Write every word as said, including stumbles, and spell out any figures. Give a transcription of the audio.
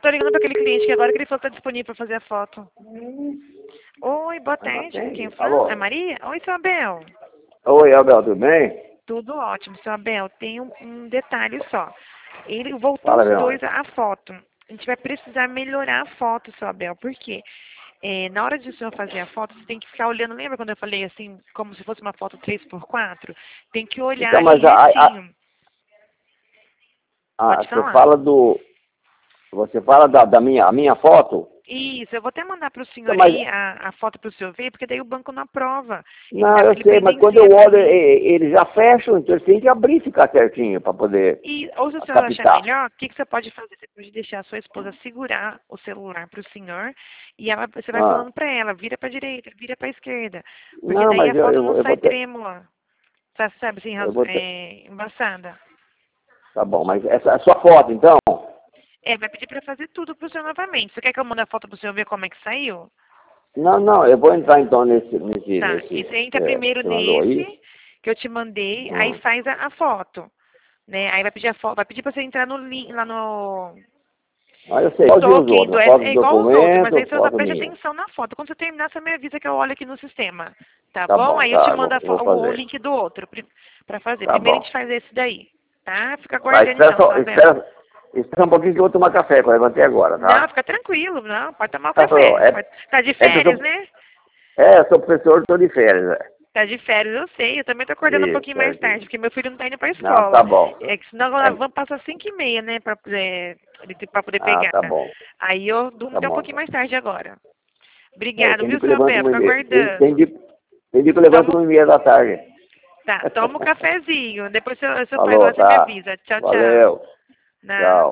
tô ligando pra aquele cliente que agora que ele falou que tá disponível pra fazer a foto. Oi, boa tarde. Atende. Quem fala? Alô? É Maria? Oi, seu Abel. Oi, Abel, tudo bem? Tudo ótimo, seu Abel. Tem um, um detalhe só. Ele voltou Fala, os Abel. dois a, a foto. A gente vai precisar melhorar a foto, seu Abel. Por quê? É, na hora de o senhor fazer a foto, você tem que ficar olhando. Lembra quando eu falei assim, como se fosse uma foto três por quatro? Tem que olhar Então, ali mas a, a, retinho. a, Pode você falar. fala do... Você fala da, da minha, a minha foto? Isso, eu vou até mandar para o Então, senhor mas, aí a, a foto para o senhor ver, porque daí o banco não aprova. Ele, não, dá, eu ele sei, mas quando eu presencia para olho, mim. e- eles já fecham, então eles têm que abrir e ficar certinho para poder E, ou se o senhor achar captar. melhor, o que, que você pode fazer? Você pode deixar a sua esposa segurar o celular para o senhor e ela, você vai Ah, falando para ela, vira para a direita, vira para a esquerda. Porque não, daí mas a eu, foto eu, não eu sai vou ter... trêmula. Tá, sabe, assim, Eu ras- vou ter... é, embaçada. Tá bom, mas essa é a sua foto, então? É, vai pedir para fazer tudo para o senhor novamente. Você quer que eu mande a foto para o senhor ver como é que saiu? Não, não, eu vou entrar então nesse, nesse, Tá, nesse e você entra é, primeiro que você mandou aí. nesse que eu te mandei, aí Ah. faz a, a foto, né? Aí vai pedir a foto, vai pedir para você entrar no link, lá no, Ah, eu sei, no igualzinho os token outros, do né? S, Foto é do igual os outros, mas aí documento, você só foto preste minha. atenção na foto. Quando você terminar, você me avisa que eu olho aqui no sistema, tá Tá bom? bom, Aí eu te tá, eu mando vou, a eu fo- vou o, o fazer. link do outro para fazer. Tá Primeiro a bom. gente faz esse daí, tá? Fica Vai, aguardando espera então, só, Sabel. espera, espera um pouquinho que eu vou tomar café, que eu levantei agora, Não, tá? fica tranquilo, não, pode tomar o Tá, café. é, Pode- Tá de é que eu férias, sou, né? é, eu sou professor, estou de férias, é. Tá de férias, eu sei. Eu também tô acordando um Isso, pouquinho mais certinho. tarde, porque meu filho não tá indo pra Não, tá escola. bom. É que senão nós É, vamos passar cinco e meia, né, pra, é, ele- pra poder ah, pegar. tá bom, Aí eu durmo tá até um bom. pouquinho mais tarde agora. É, Obrigado, tem dia viu, que eu seu levanto Abel? uma e Fico meia, tem, tem, aguardando. dia, tem dia que eu levanto Toma, uma e meia da tarde. tá, toma um cafezinho. Depois seu, seu pai Falou, lá, você me tá? avisa. Tchau, tchau. Valeu, Nada. tchau.